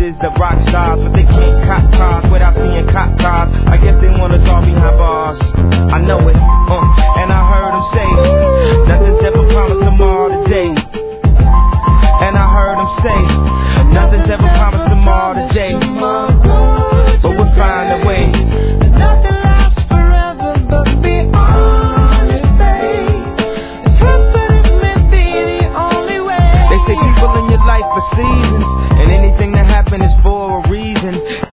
is the rock stars, but they can't cop cars